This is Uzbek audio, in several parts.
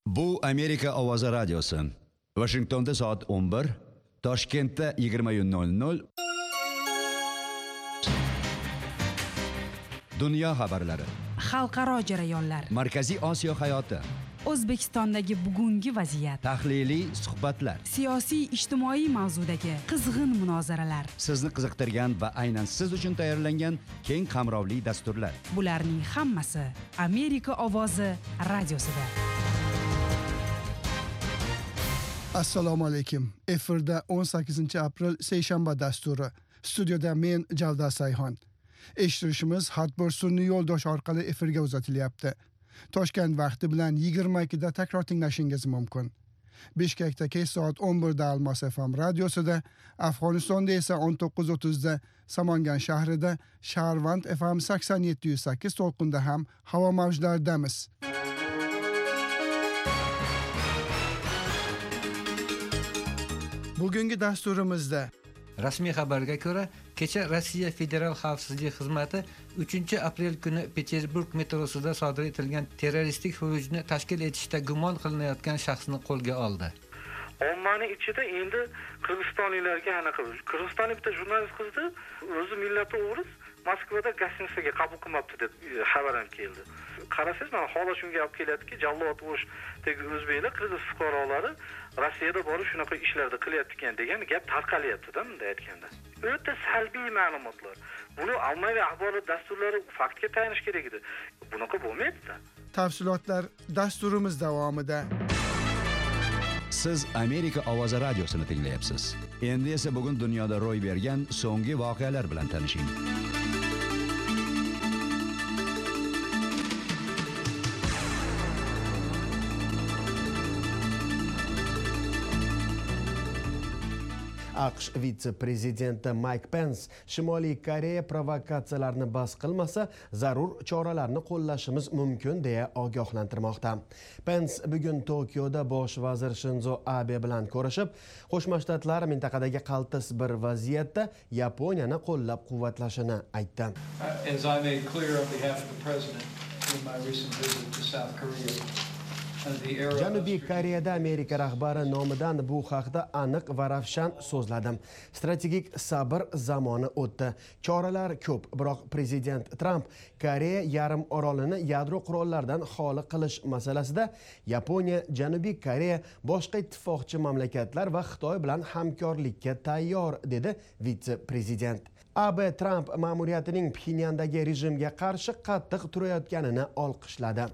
Bu Amerika Ovozi radiosi. Washingtonda soat 11, Toshkentda 20:00. Dunyo xabarlari. Xalqaro jarayonlar. Markaziy Osiyo hayoti. O'zbekistondagi bugungi vaziyat. Tahliliy suhbatlar. Siyosiy ijtimoiy mavzudagi qizg'in munozaralar. Sizni qiziqtirgan va aynan siz uchun tayyorlangan keng qamrovli dasturlar. Bularning hammasi Amerika Ovozi radiosida. Assalomu alaykum. Efirda 18 aprel seshanba dasturi. Studiyada men Javda Sayxon. Eshittirishimiz Hatbor sun'iy yo'ldosh orqali efirga uzatilyapti. Toshkent vaqti bilan 22 da takror tinglashingiz mumkin. Bishkekda kech soat 11 da Almos FM radiosida, Afg'onistonda esa 19:30 da Samangan shahrida Sharvand FM 87.8 to'lqinda ham havo mavjlaridamiz. Bugungi dasturimizda Rasmiy xabarga ko'ra, kecha Rossiya Federal xavfsizlik xizmati 3-aprel kuni Peterburg metrosida sodir etilgan terroristik hujumni tashkil etishda gumon qilinayotgan shaxsni qo'lga oldi. Ommaning ichida endi qirg'izistonliklarga anaqa qirg'izistonlik bitta jurnalist qizni o'zi millati o'g'riz Moskvada gostinitsaga qabul qilmabdi deb xabar ham keldi. Qarasangiz, mana holat shunga olib kelyaptiki, Jallod O'shdagi o'zbeklar qirg'iz fuqarolari Rossiyada borib shunaqa ishlarda qilyapti ekan degan gap tarqalyapti-da, bunday aytganda. O'ta salbiy ma'lumotlar. Buni ommaviy axborot dasturlari faktga tayinish kerak edi. Bunaqa bo'lmaydi-da. Tafsilotlar dasturimiz davomida. Siz Amerika Ovozi radiosini tinglayapsiz. Endi esa bugun dunyoda ro'y bergan so'nggi voqealar bilan tanishing. AQSh vitse-prezidenti Mike Pence Shimoliy Koreya provokatsiyalarni bas qilmasa, zarur choralarni qo'llashimiz mumkin deya ogohlantirmoqda. Pence bugun Tokioda bosh vazir Shinzo Abe bilan ko'rishib, Qo'shma Shtatlar mintaqadagi qaltis bir vaziyatda Yaponiyani qo'llab-quvvatlashini aytdi. As I made clear on behalf of the president in my recent visit to South Korea, Janubiy Koreyada Amerika rahbari nomidan bu haqda aniq va ravshan so'zladim. Strategik sabr zamoni o'tdi. Choralar ko'p, biroq prezident Trump Koreya yarim orolini yadro qurollardan xoli qilish masalasida Yaponiya, Janubiy Koreya, boshqa ittifoqchi mamlakatlar va Xitoy bilan hamkorlikka tayyor, dedi vitse-prezident. AB Trump ma'muriyatining Pxenyandagi rejimga qarshi qattiq turayotganini olqishladi.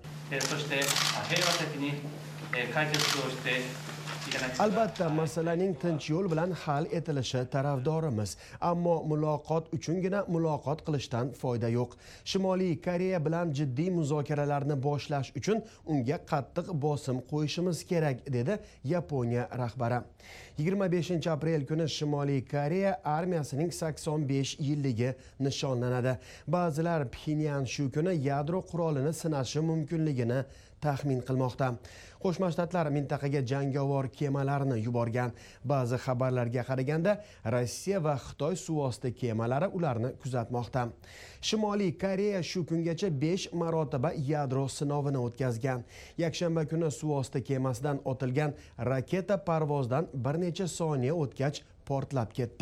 Albatta, masalaning tinch yo'l bilan hal etilishi tarafdorimiz, ammo muloqot uchungina muloqot qilishdan foyda yo'q. Shimoliy Koreya bilan jiddiy muzokaralarni boshlash uchun unga qattiq bosim qo'yishimiz kerak, dedi Yaponiya rahbari. 25-aprel kuni Shimoliy Koreya armiyasining 85 yilligi nishonlanadi. Ba'zilar Pxenyan shu kuni yadro qurolini sinashi mumkinligini taxmin qilmoqda. Qo'shma Shtatlar mintaqaga jangovar kemalarni yuborgan. Ba'zi xabarlarga qaraganda, Rossiya va Xitoy suvosti kemalari ularni kuzatmoqda. Shimoliy Koreya shu kungacha 5 marotaba yadro sinovini o'tkazgan. Yakshanba kuni suvosti kemasidan otilgan raketa parvozdan bir necha soniya o'tgach portlab ketdi.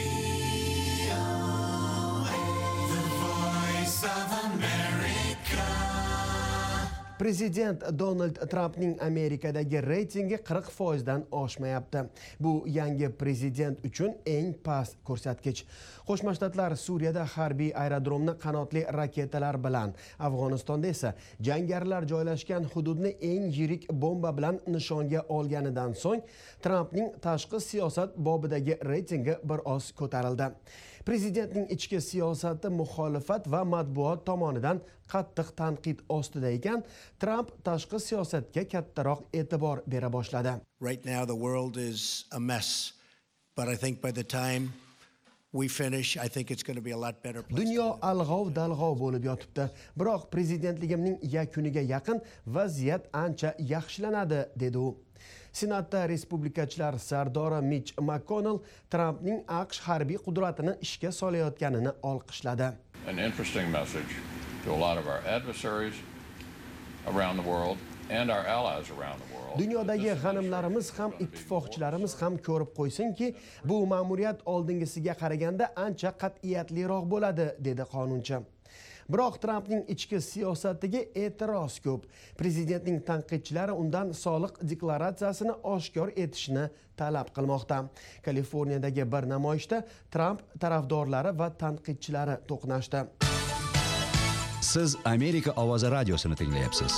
Prezident Donald Trumpning Amerikadagi reytingi 40% dan oshmayapti. Bu yangi prezident uchun eng past ko'rsatkich. Qo'shma Shtatlar Suriyada harbiy aerodromni qanotli raketalar bilan, Afg'onistonda esa jangarilar joylashgan hududni eng yirik bomba bilan nishonga olganidan so'ng Trumpning tashqi siyosat bobidagi reytingi biroz ko'tarildi. Prezidentning ichki siyosati muxolifat va matbuot tomonidan qattiq tanqid ostida ekan, Trump tashqi siyosatga kattaroq e'tibor bera boshladi. Right now the world is a mess, but I think by the time we finish, I think it's going to be a lot better place. Dunyo alg'ov-dalg'ov bo'lib yotibdi, biroq prezidentligimning yakuniga yaqin vaziyat ancha yaxshilanadi, dedi u. Senatda respublikachilar sardori Mitch McConnell Trumpning AQSh harbiy qudratini ishga solayotganini olqishladi. An interesting message to a lot of our adversaries around the world and our allies around the world. Dunyodagi g'animlarimiz ham ittifoqchilarimiz ham ko'rib qo'ysinki, bu ma'muriyat oldingisiga qaraganda ancha qat'iyatliroq bo'ladi, dedi qonunchi. Biroq Trampning ichki siyosatiga e'tiroz ko'p. Prezidentning tanqidchilari undan soliq deklaratsiyasini oshkor etishni talab qilmoqda. Kaliforniyadagi bir namoyishda Tramp tarafdorlari va tanqidchilari to'qnashdi. Siz Amerika ovozi radiosini tinglayapsiz.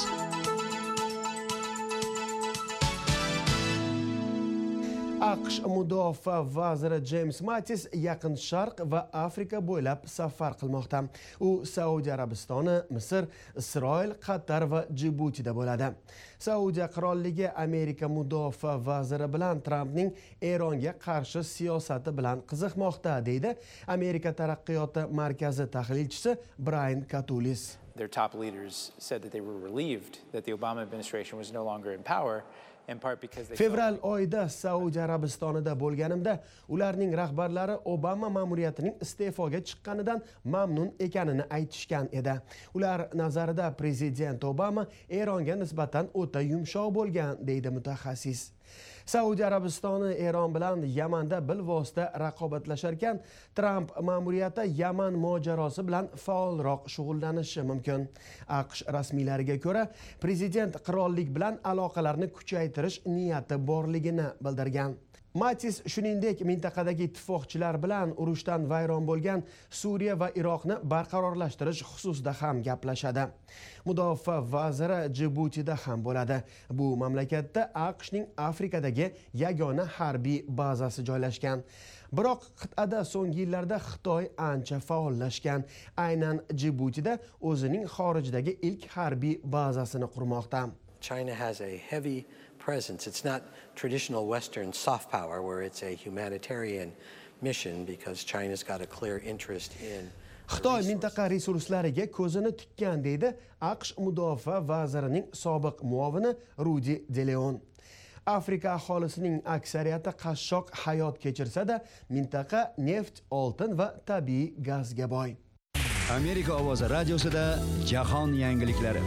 AQSh mudofaa vaziri James Mattis Yaqin Sharq va Afrika bo'ylab safar qilmoqda. U Saudiya Arabistoni, Misr, Isroil, Qatar va Jibutida bo'ladi. Saudiya qirolligi Amerika mudofaa vaziri bilan Trampning Eronga qarshi siyosati bilan qiziqmoqda, deydi Amerika taraqqiyoti markazi tahlilchisi Brian Katulis. Their top leaders said that they were relieved that the Obama administration was no longer in power. Fevral oyida Saudiya Arabistonida bo'lganimda, ularning rahbarlari Obama ma'muriyatining iste'foga chiqqanidan mamnun ekanini aytishgan edi. Ular nazarida prezident Obama Eronga nisbatan o'ta yumshoq bo'lgan, deydi mutaxassis. Saudiya Arabistoni Eron bilan Yamanda bilvosita raqobatlasharkan, Tramp ma'muriyati Yaman mojarosi bilan faolroq shug'ullanishi mumkin. AQSh rasmiylariga ko'ra, prezident qirollik bilan aloqalarni kuchaytirish niyati borligini bildirgan. Mattis shuningdek mintaqadagi ittifoqchilar bilan urushdan vayron bo'lgan Suriya va Iroqni barqarorlashtirish xususida ham gaplashadi. Mudofaa vaziri Jibutida ham bo'ladi. Bu mamlakatda AQShning Afrikadagi yagona harbiy bazasi joylashgan. Biroq qit'ada so'nggi yillarda Xitoy ancha faollashgan. Aynan Jibutida o'zining xorijdagi ilk harbiy bazasini qurmoqda. China has a heavy presence. It's not traditional Western soft power where it's a humanitarian mission because China's got a clear interest in Xitoy mintaqa resurslariga ko'zini tikkan, deydi AQSh mudofaa vazirining sobiq muovini Rudy DeLeon. Afrika aholisining aksariyati qashshoq hayot kechirsa-da, mintaqa neft, oltin va tabiiy gazga boy. Amerika ovozi radiosida jahon yangiliklari.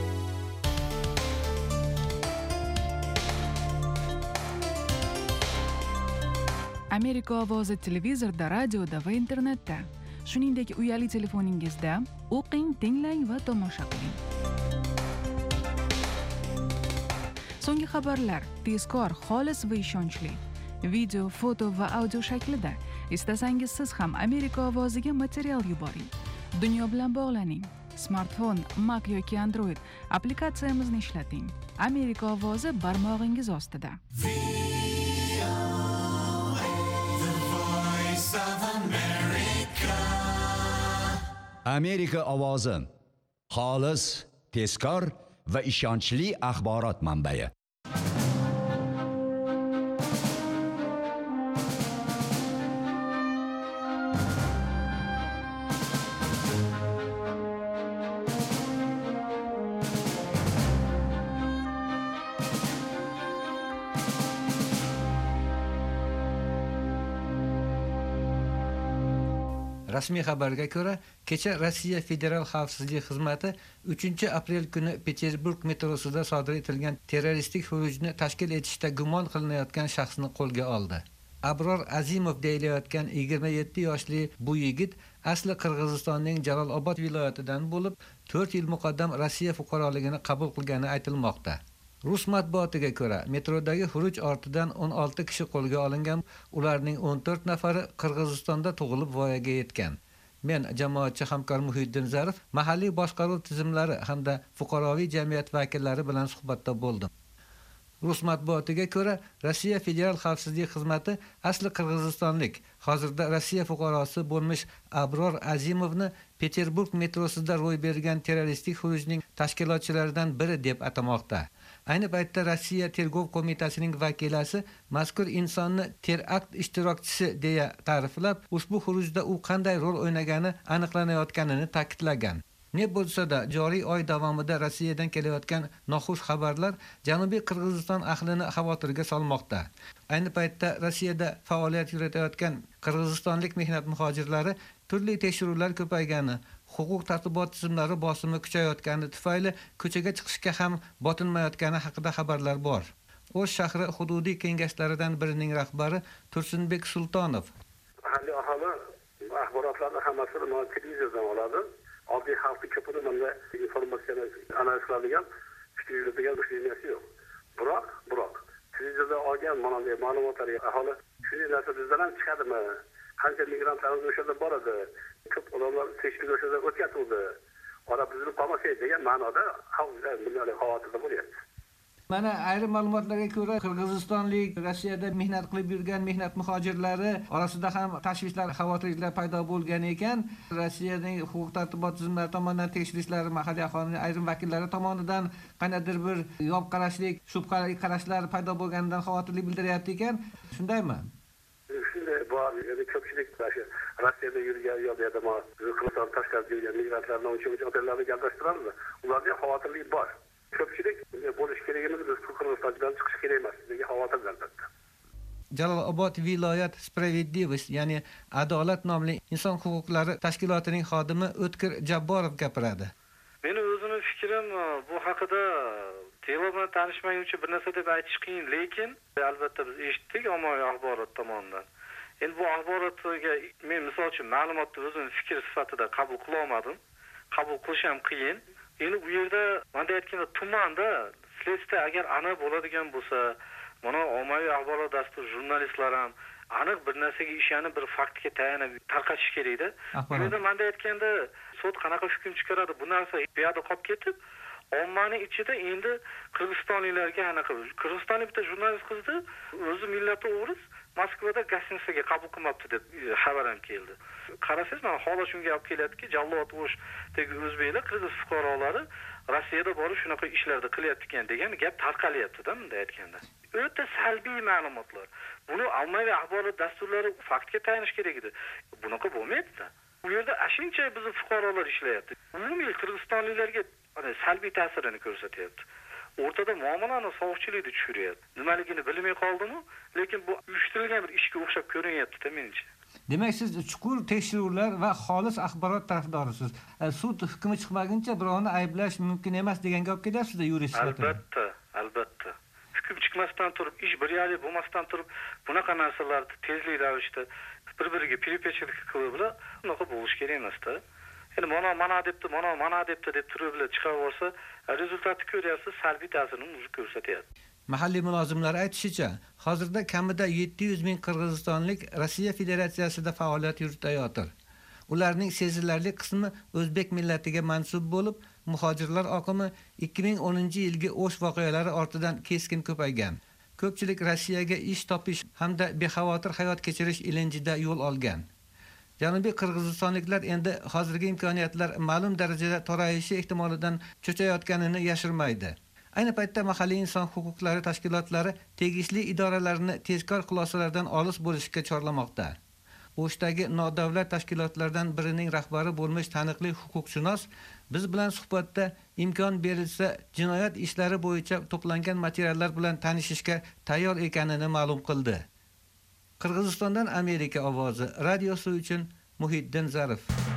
Amerika ovozi televizorda, radioda va internetda. Shuningdek, uyali telefoningizda o'qing, tinglang va tomosha qiling. So'nggi xabarlar tezkor, xolis va ishonchli. Video, foto va audio shaklida. Istasangiz siz ham Amerika ovoziga material yuboring. Dunyo bilan bog'laning. Smartfon, Mac yoki Android applikatsiyamizni ishlating. Amerika ovozi barmog'ingiz ostida. Amerika ovozi. Xolis, tezkor va ishonchli axborot manbai. Rasmiy xabarga ko'ra, kecha Rossiya Federal xavfsizlik xizmati 3-aprel kuni Peterburg metrosida sodir etilgan terroristik hujumni tashkil etishda gumon qilinayotgan shaxsni qo'lga oldi. Abror Azimov deyilayotgan 27 yoshli bu yigit asli Qirg'izistonning Jalolobod viloyatidan bo'lib, 4 yil muqaddam Rossiya fuqaroligini qabul qilgani aytilmoqda. Rus matbuotiga ko'ra, metrodagi xuruj ortidan 16 kishi qo'lga olingan, ularning 14 nafari Qirg'izistonda tug'ilib voyaga yetgan. Men jamoatchi hamkor Muhiddin Zarif, mahalliy boshqaruv tizimlari hamda fuqaroviy jamiyat vakillari bilan suhbatda bo'ldim. Rus matbuotiga ko'ra, Rossiya Federal xavfsizlik xizmati asli qirg'izistonlik, hozirda Rossiya fuqarosi bo'lmish Abror Azimovni Peterburg metrosida ro'y bergan terroristik hujumning tashkilotchilaridan biri deb atamoqda. Ayni paytda Rossiya Tergov qo'mitasining vakilasi mazkur insonni terakt ishtirokchisi deya ta'riflab, ushbu hujumda u qanday rol o'ynagani aniqlanayotganini ta'kidlagan. Ne bo'lsa-da, joriy oy davomida Rossiyadan kelayotgan noxush xabarlar Janubiy Qirg'iziston ahlini xavotirga solmoqda. Ayni paytda Rossiyada faoliyat yuritayotgan qirg'izistonlik mehnat muhojirlari turli tekshiruvlar ko'paygani, huquq tartibot tizimlari bosimi kuchayotgani tufayli ko'chaga chiqishga ham botinmayotgani haqida xabarlar bor. O'sh shahri hududiy kengashlaridan birining rahbari Tursunbek Sultonov mahalliy aholi axborotlarni hammasini mana televizordan oladi. Oddiy xalqning ko'pini mana informatsiyani analiz qiladigan, fikr yuritadigan ishlanmasi yo'q. Biroq televizordan olgan mana bunday ma'lumotlarga aholi shunday narsa bizdan ham chiqadimi? Qancha migrantlarimiz o'shada boradi? Ko'p odamlar tekshiruv o'shada o'tkazildi. Ora buzilib qolmasa degan ma'noda xalqlar bunday xavotirda bo'lyapti. Mana ayrim ma'lumotlarga ko'ra Qirg'izistonlik Rossiyada mehnat qilib yurgan mehnat muhojirlari orasida ham tashvishlar, xavotirliklar paydo bo'lgan ekan. Rossiyaning huquq tartibot tizimlari tomonidan tekshirishlar, mahalliy aholining ayrim vakillari tomonidan qandaydir bir yo'q qarashlik, shubhali qarashlar paydo bo'lganidan xavotirlik bildiryapti ekan. Shundaymi? Shunday bor. Ya'ni ko'pchilik Rossiyada yurgan yoki Qirg'iziston tashqarida yurgan migrantlarni uchun otellarni gaplashtiramiz. Ularda xavotirlik bor. Ko'pchilik bo'lish kerakimiz biz Qirg'izistondan chiqish kerak emas degan xavotir albatta. Jalolobod viloyat Spravedlivost, ya'ni Adolat nomli inson huquqlari tashkilotining xodimi O'tkir Jabborov gapiradi. Meni o'zimning fikrim bu haqida telo bilan tanishmaguncha bir narsa deb aytish qiyin, lekin albatta biz eshitdik ommaviy axborot tomonidan. Endi bu axborotga men misol uchun ma'lumotni o'zim fikr sifatida qabul qila olmadim. Qabul qilish ham qiyin. Endi bu yerda mana aytganda tumanda следствие agar aniq bo'ladigan bo'lsa, mana ommaviy axborot dastur jurnalistlar ham aniq bir narsaga ishonib, bir faktga tayanib tarqatish kerak-da. Bu yerda mana aytganda sud qanaqa hukm chiqaradi, bu narsa bu yerda qolib ketib, ommaning ichida endi qirg'izistonliklarga anaqa Qirg'izistonlik bitta jurnalist qizni o'zi millati o'g'riz Moskvada gostinitsaga qabul qilmabdi deb xabar ham keldi. Qarasangiz, mana holat shunga olib kelyaptiki, Jalolobod O'shdagi o'zbeklar, qirg'iz fuqarolari Rossiyada borib shunaqa ishlarda qilyapti ekan degan gap tarqalyapti-da, bunday aytganda. O'ta salbiy ma'lumotlar. Buni ommaviy axborot dasturlari faktga tayinish kerak edi. Bunaqa bo'lmaydi-da. Bu yerda ashuncha bizning fuqarolar ishlayapti. Umumiy qirg'izistonliklarga salbiy ta'sirini ko'rsatyapti. O'rtada muomalani sovuqchilikda tushiryapti. Nimaligini bilmay qoldimi? Lekin bu uyushtirilgan bir ishga o'xshab ko'rinyapti-da menimcha. Demak, siz chuqur tekshiruvlar va xolis axborot tarafdorisiz. Sud hukmi chiqmaguncha birovni ayblash mumkin emas degan gap kelyapsiz-da yurist sifatida. Albatta. Hukm chiqmasdan turib, ish bir yo'li bo'lmasdan turib, bunaqa narsalarni tezlik ravishda bir-biriga piripechalik qilib, bunaqa bo'lish kerak emas-da. Endi mana debdi deb turib chiqaversa, rezultatni ko'ryapsiz, salbiy ta'sirini o'zi ko'rsatyapti. Mahalliy mulozimlar aytishicha, hozirda kamida 700 ming qirg'izistonlik Rossiya Federatsiyasida faoliyat yuritayotir. Ularning sezilarli qismi o'zbek millatiga mansub bo'lib, muhojirlar oqimi 2010-yilgi O'sh voqealari ortidan keskin ko'paygan. Ko'pchilik Rossiyaga ish topish hamda bexavotir hayot kechirish ilinjida yo'l olgan. Janubiy qirg'izistonliklar endi hozirgi imkoniyatlar ma'lum darajada to'rayishi ehtimolidan cho'chayotganini yashirmaydi. Ayni paytda mahalliy inson huquqlari tashkilotlari tegishli idoralarni tezkor xulosalardan olis bo'lishga chorlamoqda. O'shdagi nodavlat tashkilotlardan birining rahbari bo'lmish taniqli huquqshunos biz bilan suhbatda imkon berilsa jinoyat ishlari bo'yicha to'plangan materiallar bilan tanishishga tayyor ekanini ma'lum qildi. Qirg'izistondan Amerika ovozi radiosi uchun Muhiddin Zarif.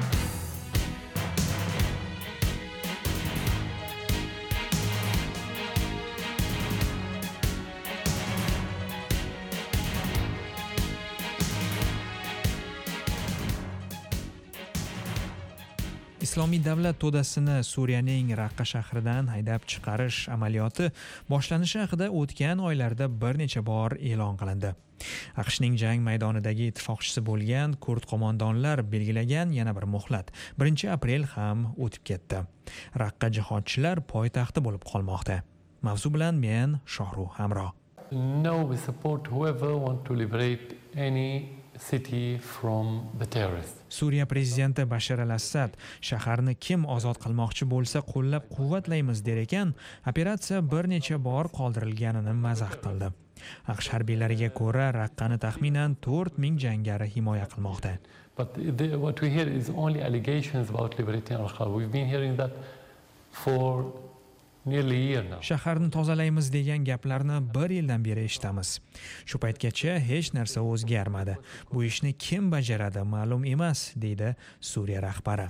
Islomiy davlat to'dasini Suriyaning Raqqa shahridan haydab chiqarish amaliyoti boshlanishi haqida o'tgan oylarda bir necha bor e'lon qilindi. AQShning jang maydonidagi ittifoqchisi bo'lgan kurd qo'mondonlar belgilagan yana bir muhlat 1 aprel ham o'tib ketdi. Raqqa jihodchilar poytaxti bo'lib qolmoqda. Mavzu bilan men Shohruh Hamro. No, we support whoever want to liberate any city from the terrorists. Suriya prezidenti Bashar al-Assad shaharni kim ozod qilmoqchi bo'lsa qo'llab-quvvatlaymiz der ekan, operatsiya bir necha bor qoldirilganini mazax qildi. AQSh harbiylariga ko'ra, Raqqani taxminan 4000 jangari himoya qilmoqda. But what we hear is only allegations about liberating Raqqa. We've been hearing that for nearly a year now. Shaharni tozalaymiz degan gaplarni 1 yildan beri eshitamiz. Shu paytgacha hech narsa o'zgarmadi. Bu ishni kim bajaradi ma'lum emas, deydi Suriya rahbari.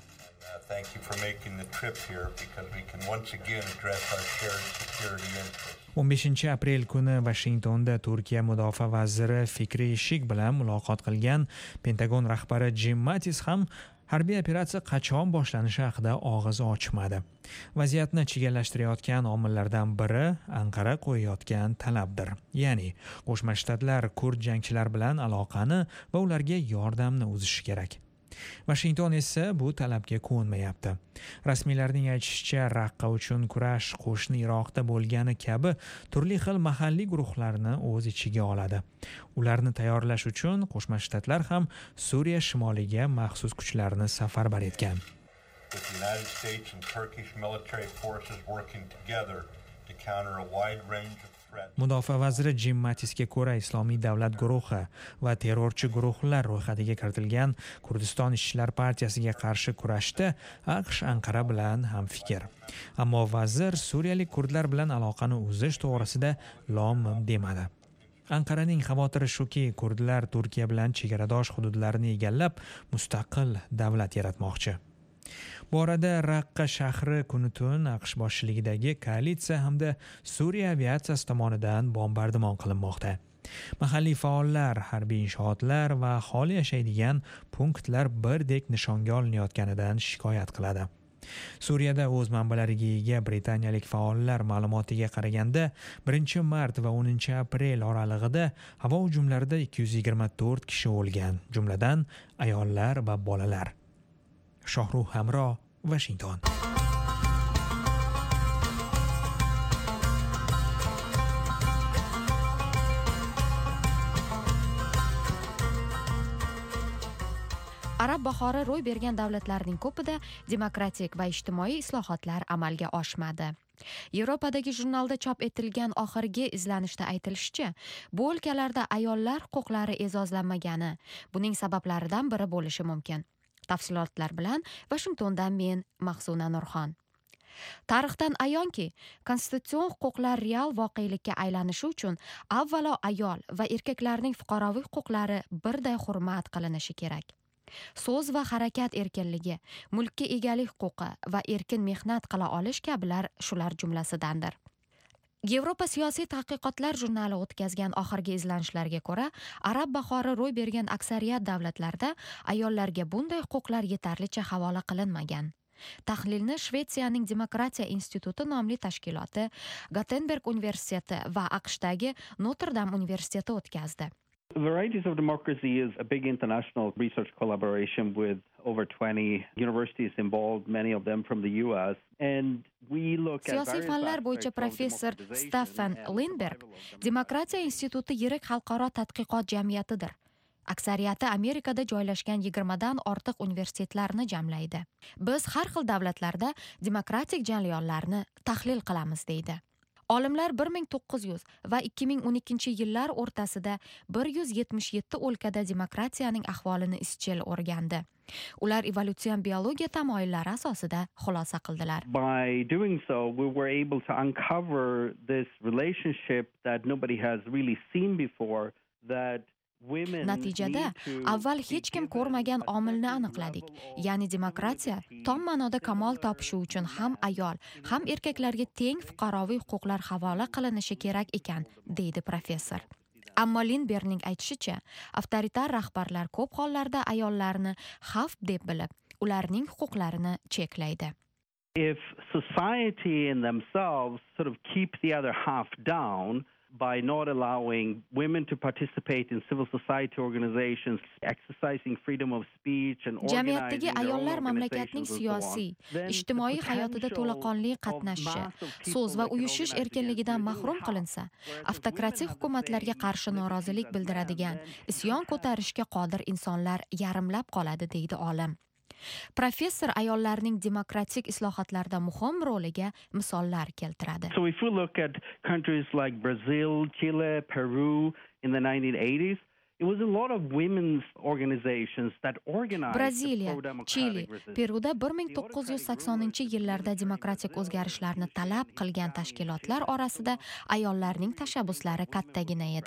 Thank you for making the trip here because we can once again address our shared security interests. 15 aprel kuni Vashingtonda Turkiya mudofaa vaziri Fikri Shik bilan muloqot qilgan Pentagon rahbari Jim Mattis ham harbiy operatsiya qachon boshlanishi haqida og'iz ochmadi. Vaziyatni chigallashtirayotgan omillardan biri Anqara qo'yayotgan talabdir. Ya'ni Qo'shma Shtatlar kurd jangchilar bilan aloqani va ularga yordamni uzishi kerak. Washington esa bu talabga ko'nmayapti. Rasmiylarning aytishicha, Raqqa uchun kurash qo'shni Iroqda bo'lgani kabi turli xil mahalliy guruhlarni o'z ichiga oladi. Ularni tayyorlash uchun Qo'shma Shtatlar ham Suriya shimoliga maxsus kuchlarni safarbar etgan. With the United States and Turkish military forces working together to counter a wide range of Mudofaa vaziri Jim Mattisga ko'ra Islomiy davlat guruhi va terrorchi guruhlar ro'yxatiga kiritilgan Kurdiston ishchilar partiyasiga qarshi kurashda AQSh Anqara bilan hamfikr. Ammo vazir suriyalik kurdlar bilan aloqani uzish to'g'risida lom-mim demadi. Anqaraning xavotiri shuki, kurdlar Turkiya bilan chegaradosh hududlarni egallab, mustaqil davlat yaratmoqchi. Bu orada Raqqa shahri kun-tun AQSh boshchiligidagi koalitsiya hamda Suriya aviatsiyasi tomonidan bombardimon qilinmoqda. Mahalliy faollar, harbiy inshootlar va aholi yashaydigan punktlar birdek nishonga olinayotganidan shikoyat qiladi. Suriyada o'z manbalariga ega britaniyalik faollar ma'lumotiga qaraganda 1-mart va 10-aprel oralig'ida havo hujumlarida 224 kishi o'lgan, jumladan ayollar va bolalar. Shohruh Hamro, Washington. Arab bahori ro'y bergan davlatlarning ko'pida demokratik va ijtimoiy islohotlar amalga oshmadi. Yevropadagi jurnalda chop etilgan oxirgi izlanishda aytilishicha, bu o'lkalarda ayollar huquqlari e'zozlanmagani buning sabablaridan biri bo'lishi mumkin. Tafsilotlar bilan Washingtondan men Mahsuna Nurxon. Tarixdan ayonki, konstitutsion huquqlar real voqelikka aylanishi uchun avvalo ayol va erkaklarning fuqaroviy huquqlari birday hurmat qilinishi kerak. So'z va harakat erkinligi, mulkka egalik huquqi va erkin mehnat qila olish kabilar shular jumlasidandir. Yevropa siyosiy tadqiqotlar jurnali o'tkazgan oxirgi izlanishlarga ko'ra, Arab bahori ro'y bergan aksariyat davlatlarda ayollarga bunday huquqlar yetarlicha havola qilinmagan. Tahlilni Shvetsiyaning Demokratiya instituti nomli tashkiloti, Gothenburg universiteti va AQShdagi Notre Dame universiteti o'tkazdi. Varieties of Democracy is a big international research collaboration with over 20 universities involved, many of them from the US. And we look at Siyosiy fanlar bo'yicha professor Stefan Lindberg Demokratiya instituti yirik xalqaro tadqiqot jamiyatidir. Aksariyati Amerikada joylashgan 20 dan ortiq universitetlarni jamlaydi. Biz har xil davlatlarda demokratik jarayonlarni tahlil qilamiz deydi. Olimlar 1900 va 2012 yillar o'rtasida 177 o'lkada demokratiyaning ahvolini izchil o'rgandi. Ular evolyutsion biologiya tamoyillari asosida xulosa qildilar. By doing so, we were able to uncover this relationship that nobody has really seen before, that Natijada avval hech kim ko'rmagan omilni aniqladik. Ya'ni demokratiya tom ma'noda kamol topishi uchun ham ayol, ham erkaklarga teng fuqaroviy huquqlar havola qilinishi kerak ekan, deydi professor. Ammo Lindbergning aytishicha, avtoritar rahbarlar ko'p hollarda ayollarni xavf deb bilib, ularning huquqlarini cheklaydi. If society in themselves sort of keep the other half down by not allowing women to participate in civil society organizations, exercising freedom of speech and jamiyatdagi ayollar mamlakatning siyosiy, ijtimoiy hayotida to'laqonli qatnashishi, so'z va uyushish erkinligidan mahrum qilinsa, avtokratik hukumatlarga qarshi norozilik bildiradigan, isyon ko'tarishga qodir insonlar yarimlab qoladi, deydi olim. Professor ayollarning demokratik islohotlarda muhim roliga misollar keltiradi. So if we look at countries like Brazil, Chile, Peru in the 1980s, it was a lot of women's organizations that organized Braziliya, Chile, Peruda 1980-yillarda demokratik o'zgarishlarni talab qilgan tashkilotlar orasida ayollarning tashabbuslari kattagina edi.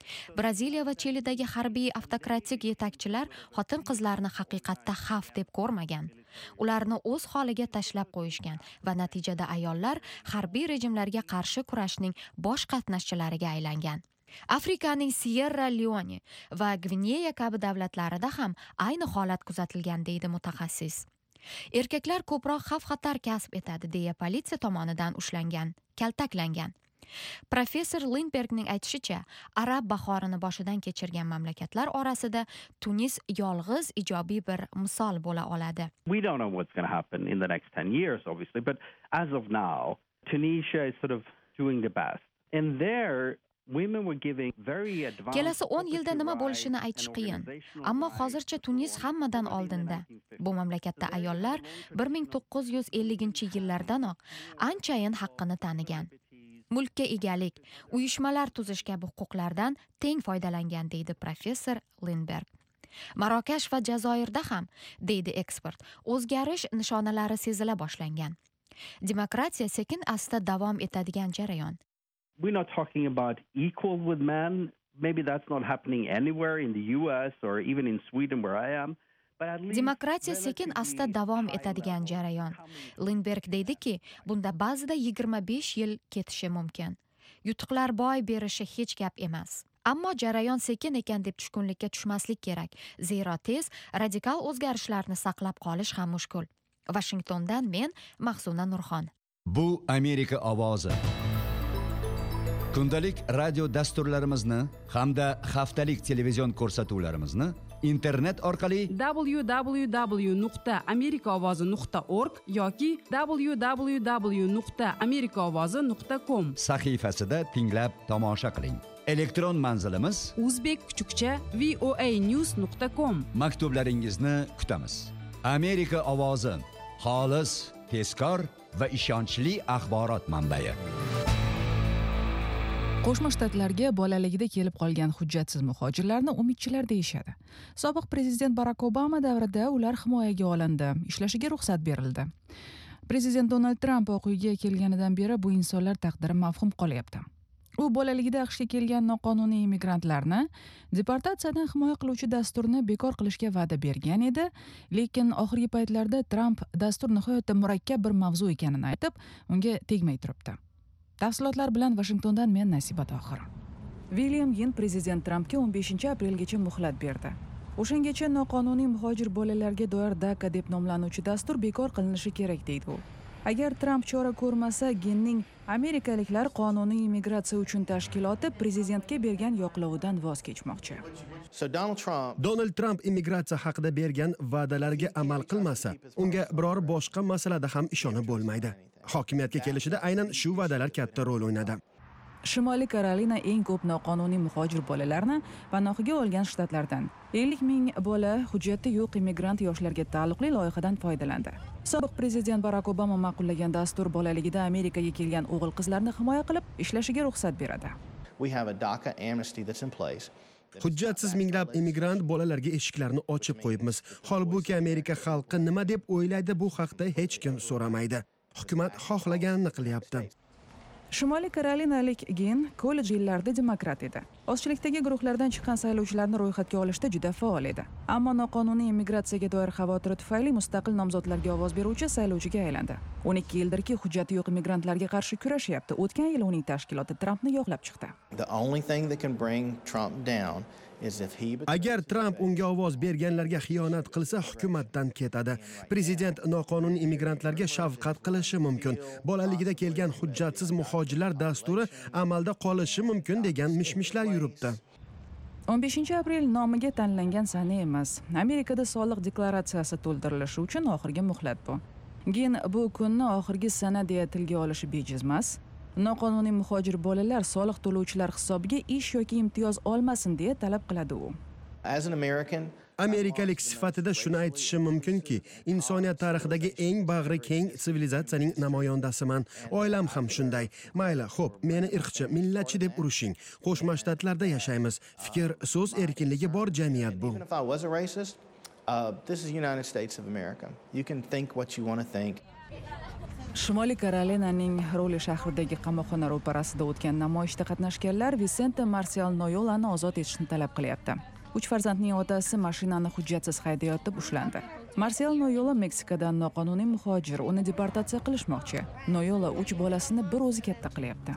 Braziliya va Chilidagi harbiy avtokratik yetakchilar xotin-qizlarni haqiqatda xavf deb ko'rmagan. Ularni o'z holiga tashlab qo'yishgan va natijada ayollar harbiy rejimlarga qarshi kurashning bosh qatnashchilariga aylangan. Afrikaning Sierra Leone va Gvineya kabi davlatlarida ham ayni holat kuzatilgan deydi mutaxassis. Erkaklar ko'proq xavf-xatar kasb etadi deya politsiya tomonidan ushlangan, kaltaklangan. Professor Lindbergning aytishicha, arab bahorini boshidan kechirgan mamlakatlar orasida Tunis yolg'iz ijobiy bir misol bo'la oladi. We don't know what's going to happen in the next 10 years, obviously, but as of now, Tunisia is sort of doing the best. And there, women were giving very advanced... Kelasi 10 yilda nima bo'lishini aytish qiyin, ammo hozircha Tunis hammadan oldinda. Bu mamlakatda ayollar 1950-yillardanoq anchayin haqqini tanigan. Mulkka egalik, uyushmalar tuzish kabi huquqlardan teng foydalangan deydi professor Lindberg. Marokash va Jazoirda ham, deydi ekspert, o'zgarish nishonalari sezila boshlangan. Demokratiya sekin-asta davom etadigan jarayon. We're not talking about equal with men. Maybe that's not happening anywhere in the US or even in Sweden where I am. Demokratiya sekin-asta davom etadigan jarayon. Lindberg deydiki, bunda ba'zida 25 yil ketishi mumkin. Yutuqlar boy berishi hech gap emas. Ammo jarayon sekin ekan deb tushkunlikka tushmaslik kerak. Zero tez radikal o'zgarishlarni saqlab qolish ham mushkul. Washingtondan men Mahsuna Nurxon. Bu Amerika ovozi. Kundalik radio dasturlarimizni hamda haftalik televizion ko'rsatuvlarimizni internet orqali www.amerikaovozi.org yoki www.amerikaovozi.com sahifasida tinglab tomosha qiling. Elektron manzilimiz uzbek_voanews.com. Maktublaringizni kutamiz. Amerika ovozi, xolis, tezkor va ishonchli axborot manbai. Qo'shma Shtatlarga bolaligida kelib qolgan hujjatsiz muhojirlarni umidchilar deyishadi. Sobiq prezident Barack Obama davrida ular himoyaga olindi, ishlashiga ruxsat berildi. Prezident Donald Trump Oq uyga kelganidan beri bu insonlar taqdiri mavhum qolyapti. U bolaligida AQShga kelgan noqonuniy immigrantlarni deportatsiyadan himoya qiluvchi dasturni bekor qilishga va'da bergan edi, lekin oxirgi paytlarda Trump dastur nihoyatda murakkab bir mavzu ekanini aytib, unga tegmay turibdi. Tafsilotlar bilan Washingtondan men Nasiba Tohir. William Yin prezident Trumpga 15-aprelgacha muhlat berdi. O'shangacha noqonuniy muhojir bolalarga doir DACA deb nomlanuvchi dastur bekor qilinishi kerak deydi u. Agar Trump chora ko'rmasa, Ginning amerikaliklar qonuniy immigratsiya uchun tashkiloti prezidentga bergan yoqlovidan voz kechmoqchi. Donald Trump immigratsiya haqida bergan va'dalarga amal qilmasa, unga biror boshqa masalada ham ishonib bo'lmaydi. Hokimiyatga kelishida aynan shu va'dalar katta rol o'ynadi. Shimoliy Karolina eng ko'p noqonuniy muhojir bolalarni panohiga olgan shtatlardan. 50 ming bola hujjati yo'q immigrant yoshlarga taalluqli loyihadan foydalandi. Sobiq prezident Barack Obama ma'qullagan dastur bolaligida Amerikaga kelgan o'g'il-qizlarni himoya qilib, ishlashiga ruxsat beradi. Hujjatsiz minglab immigrant bolalarga eshiklarni ochib qo'yibmiz. Holbuki Amerika xalqi nima deb o'ylaydi, bu haqda hech kim so'ramaydi. Hukumat xohlaganini qilyapti. Shimoliy Karolinalik Gin kollej yillarida demokrat edi. Ozchilikdagi guruhlardan chiqqan saylovchilarni ro'yxatga olishda juda faol edi. Ammo noqonuniy immigratsiyaga doir xavotiri tufayli mustaqil nomzodlarga ovoz beruvchi saylovchiga aylandi. 12 yildirki hujjati yo'q immigrantlarga qarshi kurashyapti. O'tgan yil uning tashkiloti Trumpni yo'qlab chiqdi. Agar Trump unga ovoz berganlarga xiyonat qilsa, hukumatdan ketadi. Prezident noqonuniy immigrantlarga shafqat qilishi mumkin. Bolaligida kelgan hujjatsiz muhojirlar dasturi amalda qolishi mumkin degan mishmishlar yuribdi. 15-aprel nomiga tanlangan sana emas. Amerikada soliq deklaratsiyasi to'ldirilishi uchun oxirgi muhlat bu. Gin bu kunni oxirgi sana deya tilga olishi bejiz emas. Noqonuniy muhojir bolalar soliq to'lovchilar hisobiga ish yoki imtiyoz olmasin deya talab qiladi u. Amerikalik sifatida shuni aytishim mumkinki, insoniyat tarixidagi eng bag'ri keng sivilizatsiyaning namoyandasiman. Oilam ham shunday. Mayli, xo'p, meni irqchi, millatchi deb urushing. Qo'shma Shtatlarda yashaymiz. Fikr, so'z erkinligi bor jamiyat bu. This is United States of America. You can think what you want to think. Shimoliy Karolinaning Roli shahridagi qamoqxona ro'parasida o'tgan namoyishda qatnashganlar Vicente Marcial Noyolani ozod etishni talab qilyapti. 3 farzandning otasi mashinani hujjatsiz haydayotib ushlandi. Marcial Noyola Meksikadan noqonuniy muhojir, uni deportatsiya qilishmoqchi. Noyola 3 bolasini bir o'zi katta qilyapti.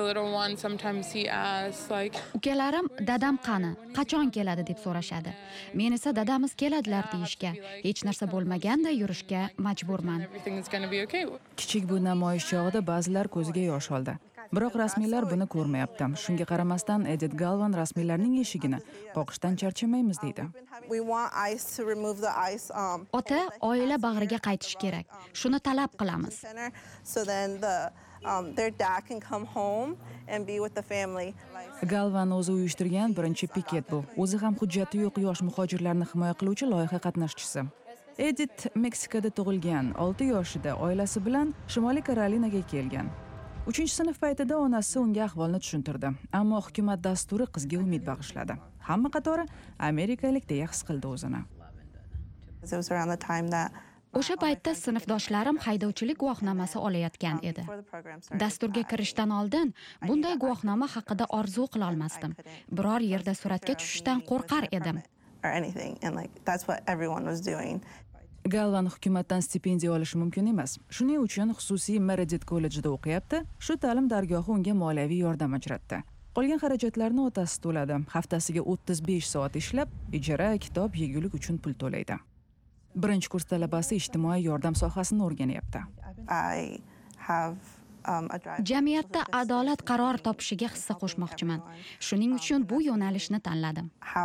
Ukalarim dadam qani, qachon keladi deb so'rashadi. Men esa dadamiz keladilar deyishga, hech narsa bo'lmaganda yurishga majburman. Kichik bu namoyish chog'ida ba'zilar ko'ziga yosh oldi. Biroq rasmiylar buni ko'rmayapti. Shunga qaramasdan Edith Galvan rasmiylarning eshigini qoqishdan charchamaymiz deydi. Ota oila bag'riga qaytish kerak. Shuni talab qilamiz. Galvan o'zi uyushtirgan birinchi piket bu. O'zi ham hujjati yo'q yosh muhojirlarni himoya qiluvchi loyiha qatnashchisi. Edith Meksikada tug'ilgan, 6 yoshida oilasi bilan Shimoliy Karolinaga kelgan. 3-sinf paytida onasi unga ahvolni tushuntirdi, ammo hukumat dasturi qizga umid bag'ishladi. Hamma qatori amerikalik deya his qildi o'zini. O'sha paytda sinfdoshlarim haydovchilik guvohnomasi olayotgan edi. Dasturga kirishdan oldin bunday guvohnoma haqida orzu qila olmasdim. Biror yerda suratga tushishdan qo'rqar edim. Galvan hukumatdan stipendiya olishi mumkin emas. Shuning uchun xususiy Meredith kollejida o'qiyapti. Shu ta'lim dargohi unga moliyaviy yordam ajratdi. Qolgan xarajatlarni otasi to'ladi. Haftasiga 35 soat ishlab, ijara, kitob, yegulik uchun pul to'laydi. Birinchi kurs talabasi ijtimoiy yordam sohasini o'rganyapti. Jamiyatda adolat qaror topishiga hissa qo'shmoqchiman. Shuning uchun bu yo'nalishni tanladim.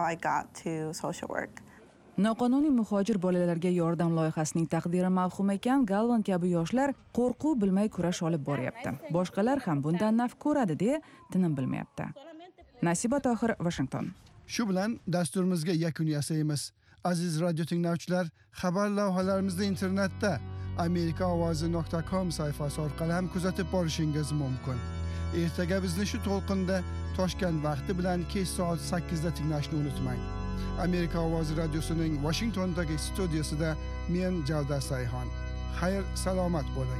Noqonuniy muhojir bolalarga yordam loyihasining taqdiri mavhum ekan, Galvan kabi yoshlar qo'rquv bilmay kurash olib boryapti. Boshqalar ham bundan naf ko'radi deya tinim bilmayapti. Nasiba Tohir, Washington. Shu bilan dasturimizga yakun yasaymiz. Aziz radio tinglovchilar, xabar lavhalarimizni internetda amerikaovozi.com sayfasi orqali ham kuzatib borishingiz mumkin. Ertaga bizni shu to'lqinda Toshkent vaqti bilan kech soat 8 da tinglashni unutmang. Amerika Ovozi radiosining Washingtondagi studiyasida men Javdar Sayhon. Xayr, salomat bo'ling.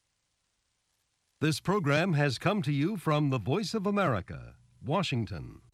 This program has come to you from the Voice of America, Washington.